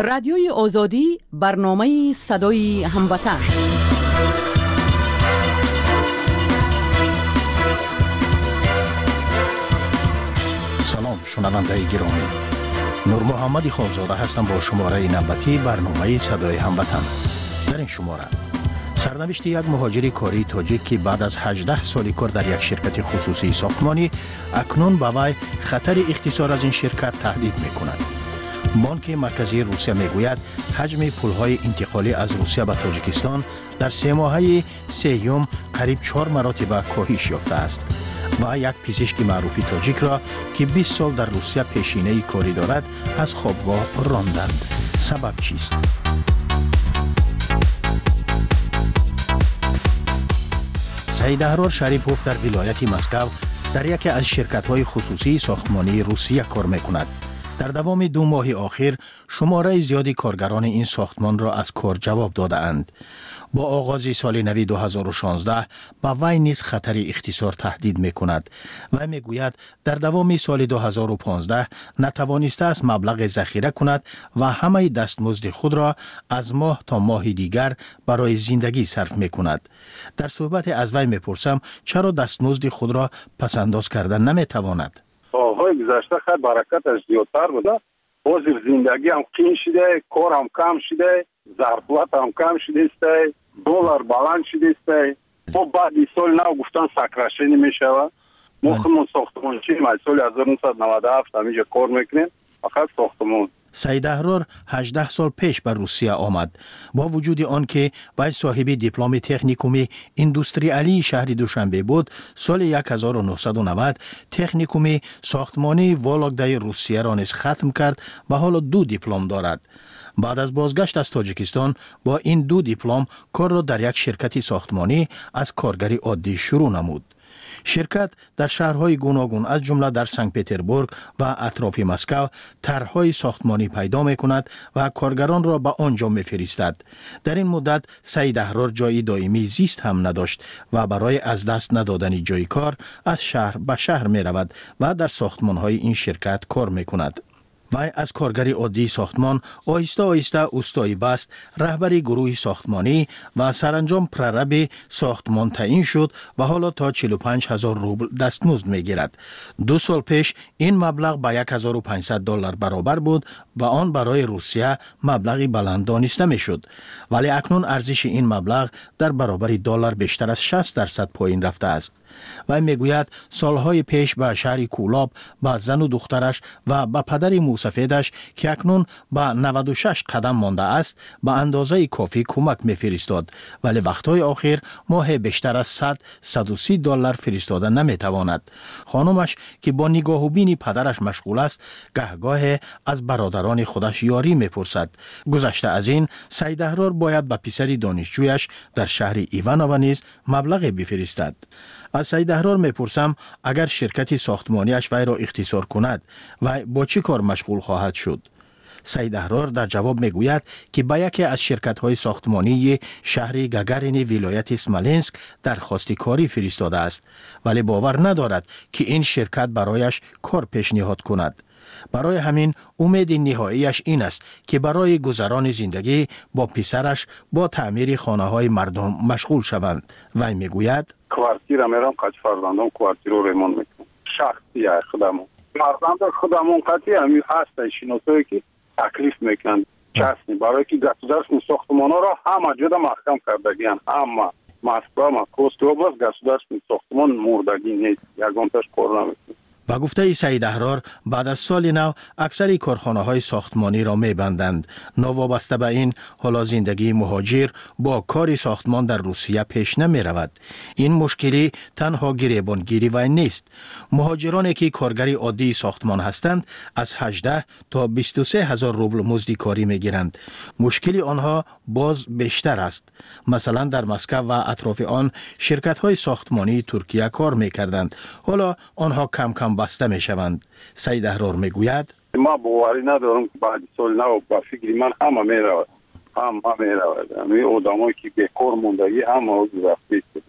رادیوی آزادی برنامه صدای هموطن. سلام شنونده گرامی، نور محمدی خوابزاده هستم با شماره نوبتی برنامه صدای هموطن. در این شماره سرنوشت یک مهاجر کاری تاجیک که بعد از 18 سال کار در یک شرکت خصوصی ساختمانی اکنون به وی خطر اختصار از این شرکت تهدید می‌کند. بانک مرکزی روسیه میگوید حجم پول‌های انتقالی از روسیه به تاجیکستان در 3 ماهه سوم قریب 4 مراتب کاهش یافته است. و یک پزشک معروف تاجیک را که 20 سال در روسیه پیشینه کاری دارد از خوابگاه راندند. سبب چیست؟ سعید احرار شریپوف در ولایت مسکو در یکی از شرکت‌های خصوصی ساختمانی روسیه کار می‌کند. در دوام 2 ماه آخر شماره زیادی کارگران این ساختمان را از کار جواب داده اند. با آغاز سال نو 2016 با وی نیز خطر اختصار تهدید می‌کند. و میگوید در دوام سال 2015 نتوانسته است مبلغ ذخیره کند و همه دستمزد خود را از ماه تا ماه دیگر برای زندگی صرف می‌کند. در صحبت از وی میپرسم چرا دستمزد خود را پس‌انداز کردن نمی‌تواند؟ سالهای گذشته خیلی برکتش زیادتر بوده. حاضر زندگی هم قین شده، کار هم کم شده، ظرفیت هم کم شده است، دلار بلند شده است. ما بعد سال نو گفتن سکرشی نمیشود. ما خودمون ساختمانچی سال 1997 همینجا کار میکنیم، فقط ساختمان. سعید احرار 18 سال پیش به روسیه آمد. با وجود آن که وی صاحب دیپلم تکنیکوم ایندوستریالی شهر دوشنبه بود، سال 1990 تکنیکوم ساختمانی والوگدای روسیه را نیز ختم کرد و حالا 2 دیپلم دارد. بعد از بازگشت از تاجیکستان با این 2 دیپلم کار را در یک شرکت ساختمانی از کارگری عادی شروع نمود. شرکت در شهرهای گوناگون از جمله در سنت پترزبورگ و اطراف مسکو طرح‌های ساختمانی پیدا می‌کند و کارگران را به آنجا می‌فرستد. در این مدت سعید احرار جای دائمی زیست هم نداشت و برای از دست ندادن جای کار از شهر به شهر می‌رود و در ساختمان‌های این شرکت کار می‌کند. وی از کارگری عادی ساختمان آهسته آهسته اوستایی بست، رهبری گروه ساختمانی و سرانجام پررب ساختمان تعیین شد و حالا تا 45,000 روبل دستمزد میگیرد. 2 سال پیش این مبلغ به $1,500 برابر بود و آن برای روسیه مبلغی بلند دانسته میشد. ولی اکنون ارزش این مبلغ در برابر دلار بیشتر از 60% پایین رفته است. و میگوید سالهای پیش به شهر کولاب به زن و دخترش و به پدر موسفیدش که اکنون به 96 قدم مانده است به اندازه کافی کمک میفرستاد، ولی وقتهای آخر ماه بیشتر از $100-130 فرستاده نمیتواند. خانمش که با نگاه و بین پدرش مشغول است گهگاه از برادران خودش یاری میپرسد. گذشته از این سعید احرار باید به پسر دانشجویش در شهر ایوانوو نیز مبلغ بفرستد. از سعید احرار میپرسم اگر شرکت ساختمانیش وی را اختصار کند و با چه کار مشغول خواهد شد؟ سعید احرار در جواب میگوید که به یکی از شرکت‌های ساختمانی شهر گگرین ولایت اسمالینسک درخواست کاری فرستاده است، ولی باور ندارد که این شرکت برایش کار پیشنهاد کند. برای همین امید نهاییش این است که برای گذران زندگی با پسرش با تعمیر خانه‌های مردم مشغول شوند. وی میگوید کوارتیر میرم کاج فرزندم کوارتیر رو ریمون میکنم. شخصی خودمون فرزند خودمون قطعی همی هست شناسایی که تکلیف میکنن چسنی برای که گسودرسن ساختمان ها را همه جدا محکم کردگیان. همه مسکو هم کوست اوبلاست گسودرسن ساختمان مردگی نیست، یگانتش کار نمیکنه. و گفته سعید احرار بعد از سال نو اکثر کارخانه‌های ساختمانی را می‌بندند. نوابسته به این حالا زندگی مهاجر با کار ساختمان در روسیه پیش نمی‌رود. این مشکلی تنها گریبانگیری و نیست. مهاجرانی که کارگری عادی ساختمان هستند از 18 تا 23,000 روبل مزد کاری می‌گیرند. مشکلی آنها باز بیشتر است. مثلا در مسکو و اطراف آن شرکت‌های ساختمانی ترکیه کار می‌کردند. حالا آنها کم کم بسته می شوند. سعید احرار می گوید ما باوری ندارم که بعد سال نو با فکر من همه می رود. همه می رود. همه آدمایی که بیکار موندگی همه از رفته است.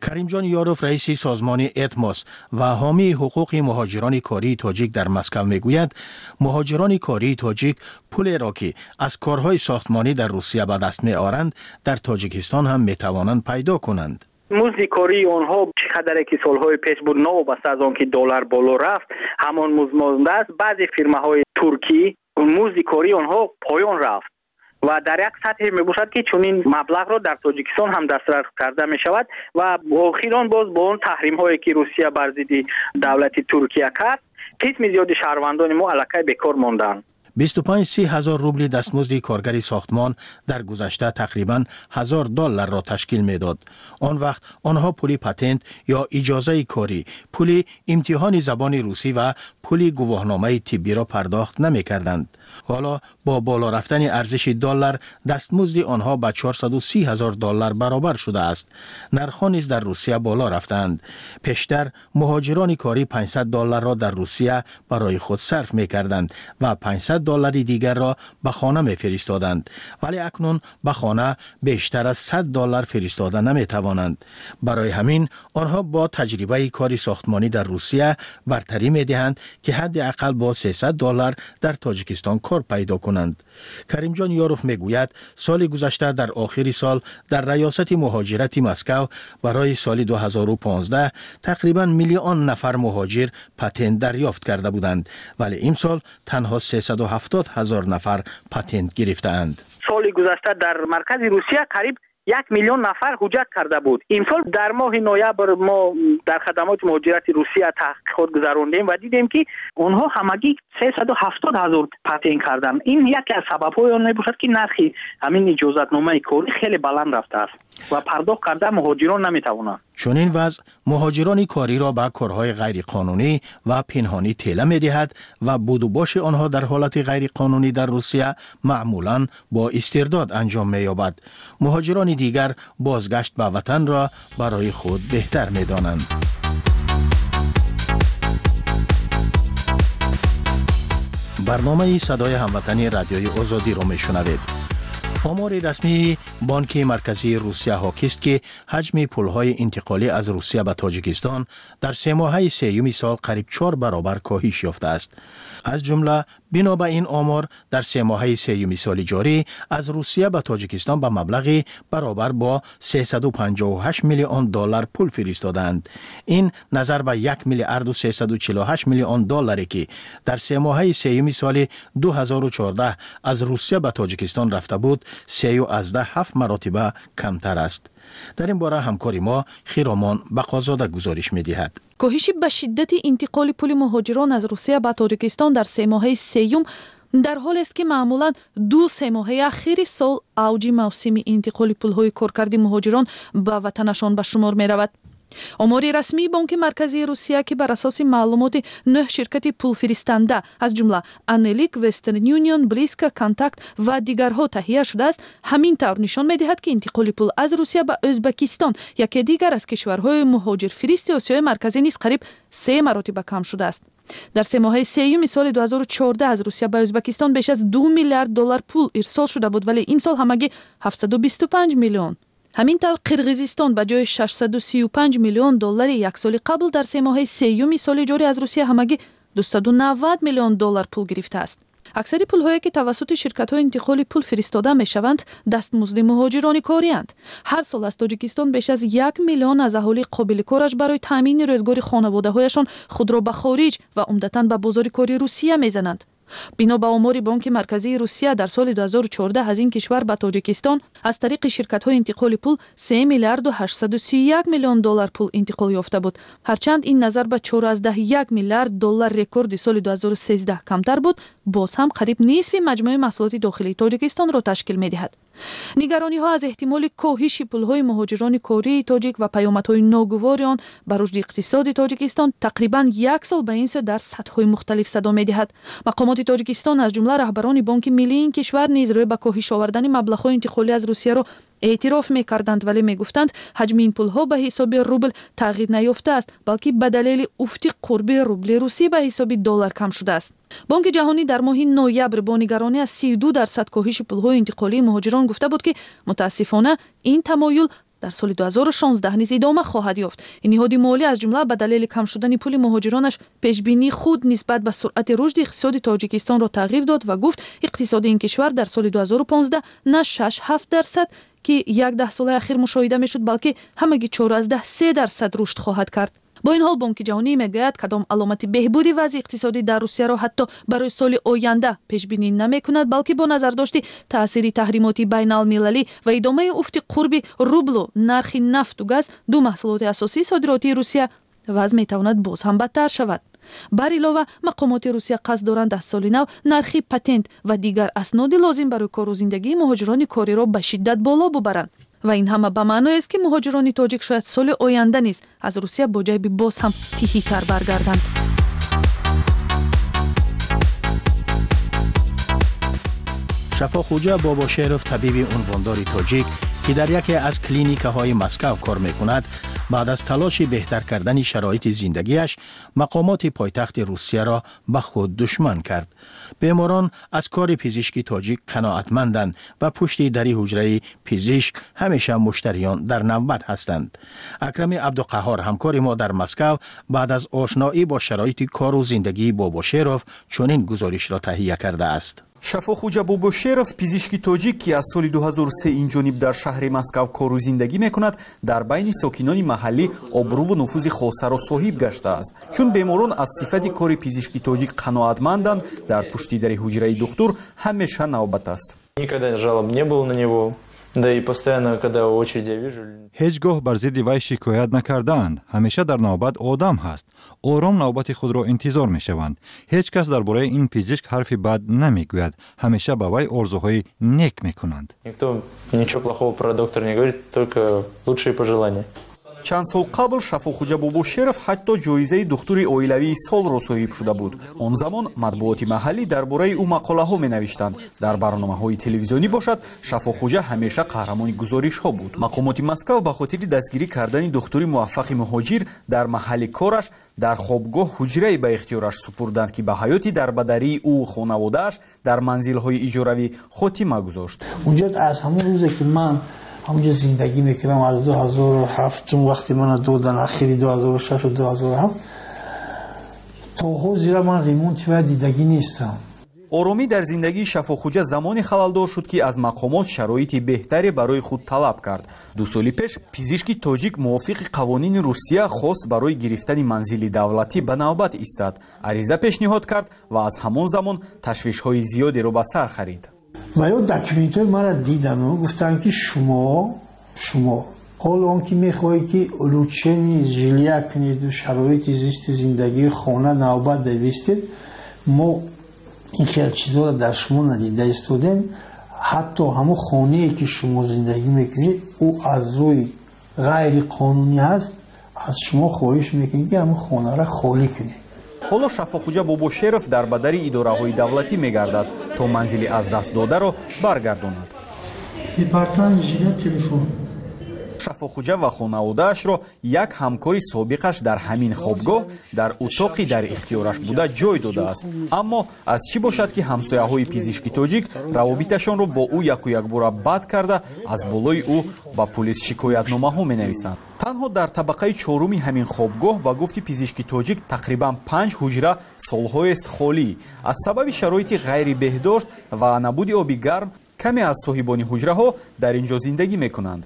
کریمجان یاروف رئیس سازمان اتماس و حامی حقوق مهاجران کاری تاجیک در مسکو میگوید مهاجران کاری تاجیک پول را که از کارهای ساختمانی در روسیه به دست میآورند در تاجیکستان هم میتوانند پیدا کنند. مزد کاری آنها چقدر که سالهای پیش بود نوبسته از آن که دلار بالا رفت همان مزد مانده است. بعضی فرماهای ترکی مزد کاری آنها پایان رفت و در یک سطح می باشد که چنین مبلغ را در تاجیکستان هم دسترس کرده می شود و اخیراً باز با اون تحریم هایی که روسیه بر ضد دولت ترکیه کرد قسم زیاد شهروندان ما الکی بیکار ماندند. 25-30 هزار روبل دستمزد کارگر ساختمان در گذشته تقریباً $1000 را تشکیل میداد. آن وقت آنها پول پتنت یا اجازه کاری، پول امتحان زبان روسی و پول گواهنامه طبی را پرداخت نمی کردند. حالا با بالا رفتن ارزش دلار دستمزد آنها به $430,000 برابر شده است. نرخ‌ها نیز در روسیه بالا رفتند. پیشتر مهاجران کاری $500 را در روسیه برای خود صرف می کردند و $500 دیگر را به خانه می فرستادند، ولی اکنون به خانه بیشتر از $100 فرستاده نمی توانند. برای همین آنها با تجربه کاری ساختمانی در روسیه برتری می دهند که حداقل با $300 در تاجیکستان کار پیدا کنند. کریمجان یاروف می گوید سال گذشته در آخر سال در ریاست مهاجرت مسکو برای سال 2015 تقریبا میلیون نفر مهاجر پتنت دریافت کرده بودند، ولی این سال تنها 370,000 نفر پتنت گرفتند. سال گذشته در مرکز روسیه قریب 1 میلیون نفر حجت کرده بود. امسال در ماه نوامبر ما در خدمات مهاجرت روسیه تحقیقات گذراندیم و دیدیم که اونها همگی 370,000 پتنت کردند. این یکی از سبب‌های آن میباشد که نرخ همین اجازتنامه کاری خیلی بلند رفته است و پرداخت کرده مهاجران نمیتوانند. چون این وضع مهاجران کاری را به کارهای غیر قانونی و پنهانی تله می‌دهد و بود و باش آنها در حالت غیر قانونی در روسیه معمولاً با استرداد انجام می‌یابد. مهاجران دیگر بازگشت به وطن را برای خود بهتر می‌دانند. برنامه صدای هموطنی رادیوی آزادی را می‌شنوید. آمار رسمی بانک مرکزی روسیه حاکی است که حجم پولهای انتقالی از روسیه به تاجیکستان در 3 ماهه سوم سال قریب 4 برابر کاهش یافته است. از جمله بنا به این آمار در 3 ماهه سوم سال جاری از روسیه به تاجیکستان به مبلغی برابر با $358 میلیون پول فرستادند. این نظر به $1,348 میلیون که در 3 ماهه سوم سال 2014 از روسیه به تاجیکستان رفته بود 3.7 مراتب کمتر است. در این باره همکاری ما خیرامان بقازاده گزارش می‌دهد. کاهش به شدت انتقال پول مهاجران از روسیه به تاجیکستان در 3 ماهه سوم در حالی است که معمولاً 2-3 ماهه اخیر سال اوج موسم انتقال پول‌های کارکرد مهاجران به وطنشان به شمار می‌رود. آمار رسمی بانک مرکزی روسیه که بر اساس معلومات 9 شرکت پول فرستنده از جمله انلیک، وسترن یونیون، بلیسکا، کانتاکت و دیگرها تهیه شده است، همین طور نشان می‌دهد که انتقال پول از روسیه به ازبکستان، یکی دیگر از کشورهای مهاجر فرست آسیای مرکزی نیز قریب 3 مراتب کم شده است. در 3 ماهه سوم سال 2014 از روسیه به ازبکستان بیش از $2 میلیارد پول ارسال شده بود، ولی این سال همگی 725 میلیون. همین طور قرغیزستان به جای $635 میلیون یک سال قبل در 3 ماهه سوم سال جاری از روسیه همگی $290 میلیون پول گرفته است. اکثر پول‌هایی که توسط شرکت‌های انتقال پول فرستاده می‌شوند دستمزد مهاجران کاری اند. هر سال از تاجیکستان بیش از 1 میلیون از اهالی قابل کارش برای تامین روزگار خانواده‌هایشان خود را به خارج و عمدتاً به بازار کاری روسیه می‌زنند. بنا به آمار بانک مرکزی روسیه در سال 2014 از این کشور به تاجیکستان از طریق شرکت‌های انتقال پول 3 میلیارد و 831 میلیون پول انتقال یافته بود، هرچند این نظر به 4.1 میلیارد دلار رکورد سال 2013 کمتر بود، باز هم قریب نصف مجموع محصولات داخلی تاجیکستان را تشکیل می‌دهد. نگرانی‌ها از احتمال کاهش پول‌های مهاجران کاری تاجیک و پیامدهای ناگوار آن بر رشد اقتصاد تاجیکستان تقریباً 1 سال به این سو در سطح‌های مختلف صدا می‌دهد. مقامات تاجیکستان از جمله رهبران بانک ملی این کشور نیز روی به کاهش آوردن مبلغ‌های انتقالی از روسیه را اعتراف می‌کردند، ولی می‌گفتند حجم این پول‌ها به حساب روبل تغییر نیافته است، بلکه به دلیل افت قرب روبل روسی به حساب دلار کم شده است. بانک جهانی در ماه نوامبر با نگرانی از 32% کاهش پول‌های انتقالی مهاجران گفته بود که متاسفانه این تمایل дар соли 2016 низ идома хоҳад ёфт. Ниҳоди молӣ аз ҷумла ба далели кам шудани пули муҳоҷиронаш пешбинии худ нисбат ба суръати рушди иқтисоди Тоҷикистонро тағйир дод ва гуфт иқтисоди ин кишвар дар соли 2015 на 6-7% ки 10 соли ахир мушоҳида мешуд, балки ҳамаги 4-3% рушд хоҳад кард. бо ин ҳол Бонки ҷаҳонӣ мегӯяд кадом аломати беҳбуди вазъи иқтисодӣ дар Русияро ҳатто барои соли оянда пешбинӣ намекунад, балки бо назардошти таъсири таҳримоти байналмилалӣ ва идомаи уфти қурби рублу нархи нафту газ, ду маҳсулоти асосии содиротии Русия, вазъ метавонад боз ҳам бадтар шавад. бар илова мақомоти Русия қасд доранд аз соли нав нархи патент ва дигар асноди лозим барои кору зиндагии муҳоҷирони кориро ба шиддат боло бубаранд. ва ин ҳама ба маъноест ки муҳоҷирони тоҷик шояд соли оянда низ аз Русия бо ҷайби боз ҳам тиҳитар баргарданд. шафоқхоҷа Бобошеров, табиби унвондори тоҷик ки дар яке аз клиникаҳои Москав кор мекунад, баъд аз талоши беҳтар кардани шароити зиндагиаш мақомоти пойтахти Русияро ба худ душман кард. беморон аз кори пизишки тоҷик қаноатманданд ва пушти дари ҳуҷраи пизишк ҳамеша муштариён дар навбат ҳастанд. Акрами Абдуқаҳҳор, ҳамкори мо дар Москав, баъд аз ошноӣ бо шароити кору зиндагии Бобошеров чунин гузоришро таҳия кардааст. Шафоқхоҷа Бобошеров, пизишки тоҷик ки аз соли 2003 инҷониб дар шаҳри Москав кору зиндагӣ мекунад, дар байни сокинони маҳаллӣ обрӯву нуфузи хосаро соҳиб гаштааст. Чун беморон аз сифати кори пизишки тоҷик қаноатманданд, дар пуштидари ҳуҷраи духтур ҳамеша навбат аст. Никогда жалоб не было на него. Да и постоянно, когда очередь я вижу... ҳеҷ гоҳ бар зидди вай шикоят накардаанд. ҳамеша дар навбат одам ҳаст. ором навбати худро интизор мешаванд. ҳеҷ кас дар бораи ин пизишк ҳарфи бад намегӯяд. ҳамеша ба вай орзуҳои нек мекунанд. Никто ничего плохого про доктора не говорит, только лучшие пожелания. чанд сол қабл Шафоқхоҷа Бобошеров ҳатто ҷоизаи духтури оилавии солро соҳиб шуда буд. он замон матбуоти маҳаллӣ дар бораи ӯ мақолаҳо менавиштанд. дар барномаҳои телевизионӣ бошад, Шафоқхоҷа ҳамеша қаҳрамони гузоришҳо буд. мақомоти Москав ба хотири дастгирӣ кардани духтури муваффақи муҳоҷир дар маҳалли кораш дар хобгоҳ ҳуҷрае ба ихтиёраш супурданд ки ба ҳаёти дарбадарии ӯ хонаводааш дар манзилҳои иҷоравӣ хотима гузошт. اونجا از همون روزی که من همونجا زندگی میکردم از 2007 وقتی من دادن اخیری 2006 و 2007 تا حاضر من ریمونتی و دیدگی نیستم. оромӣ дар зиндагии Шафоқхоҷа замоне халалдор шуд ки аз мақомот шароити беҳтаре барои худ талаб кард. 2 соли пеш пизишки тоҷик мувофиқи қавонини Русия хост барои гирифтани манзили давлатӣ ба навбат истад. ариза пешниҳод кард ва аз ҳамон замон ташвишҳои зиёдеро ба сар харид. و یا داکیومنت‌های من را دیدم و گفتن که شما حالا اون که میخواهی که علوچنی جلیه کنید و شرایط زیست زندگی خانه نوبت دویستید ما این خیلی چیزا را در شما ندیده استودیم. حتی همون خانه‌ای که شما زندگی میکنید او از روی غیر قانونی هست. از شما خواهش میکنید که همون خانه را خالی کنید. ҳоло Шафоқхоҷа Бобошеров дар бадари идораҳои давлатӣ мегардад то манзили аз даст додаро баргардонад. Шафоқхоҷа ва хонаводаашро як ҳамкори собиқаш дар ҳамин хобгоҳ дар утоқи дар ихтиёраш буда ҷой додааст. аммо аз чӣ бошад ки ҳамсояҳои пизишки тоҷик равобиташонро бо ӯ яку якбора бад карда аз болои ӯ ба пулис шикоятномаҳо менависанд. танҳо дар табақаи чоруми ҳамин хобгоҳ ба гуфти пизишки тоҷик тақрибан 5 ҳуҷра солҳоест холӣ. аз сабаби шароити ғайри беҳдошт ва набуди оби гарм каме аз соҳибони ҳуҷраҳо дар ин ҷо зиндагӣ мекунанд.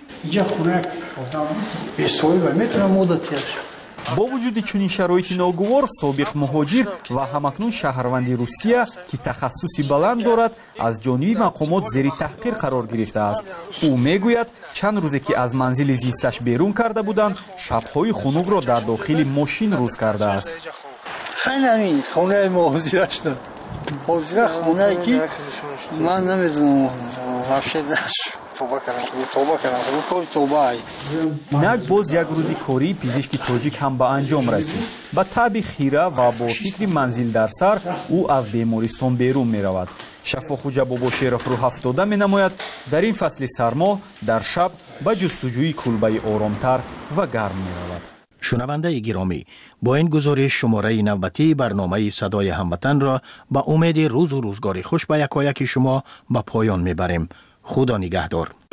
бо вуҷуди чунин шароити ногувор собиқ муҳоҷир ва ҳамакнун шаҳрванди Русия ки тахассуси баланд дорад аз ҷониби мақомот зери таҳқир қарор гирифтааст. ӯ мегӯяд чанд рӯзе ки аз манзили зисташ берун карда буданд, шабҳои хунукро дар дохили мошин рӯз кардааст. حاضره خونه که من نمیدونم инак боз як рӯзи кории пизишки тоҷик ҳам ба анҷом расид. ба таби хира ва бо фикри манзил дар сар ӯ аз бемористон берун меравад. Шафоқхоҷа Бобошеров рӯҳафтода менамояд дар ин фасли сармо дар шаб ба ҷустуҷӯи кулбаи оромтар ва гарм меравад. шунавандаи гиромӣ, бо ин гузориш шумораи навбатии барномаи садои ҳамватанро ба умеди рӯзу рӯзгори хуш ба якояки шумо ба поён мебарем. худо нигаҳдор.